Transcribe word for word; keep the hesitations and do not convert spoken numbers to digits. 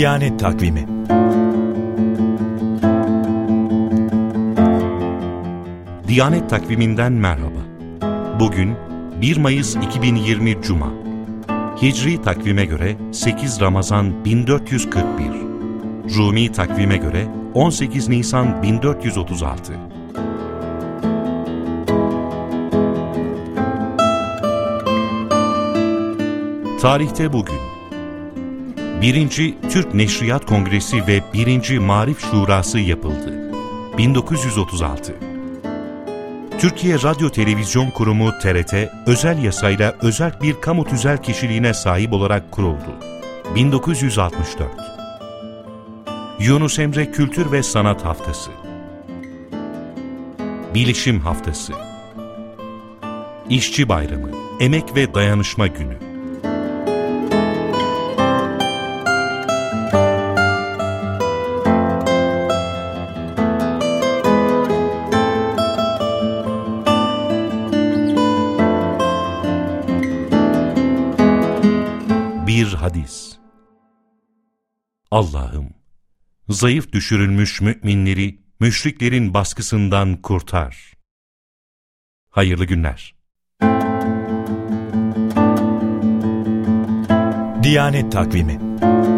Diyanet Takvimi. Diyanet Takviminden merhaba. Bugün bir Mayıs iki bin yirmi Cuma. Hicri takvime göre sekiz Ramazan bin dört yüz kırk bir. Rumi takvime göre on sekiz Nisan bin dört yüz otuz altı. Tarihte bugün birinci. Türk Neşriyat Kongresi ve birinci. Marif Şurası yapıldı. bin dokuz yüz otuz altı. Türkiye Radyo Televizyon Kurumu T R T, özel yasayla özerk bir kamu tüzel kişiliğine sahip olarak kuruldu. bin dokuz yüz altmış dört. Yunus Emre Kültür ve Sanat Haftası. Bilişim Haftası. İşçi Bayramı, Emek ve Dayanışma Günü. Bir hadis. Allah'ım, zayıf düşürülmüş müminleri müşriklerin baskısından kurtar. Hayırlı günler. Diyanet Takvimi.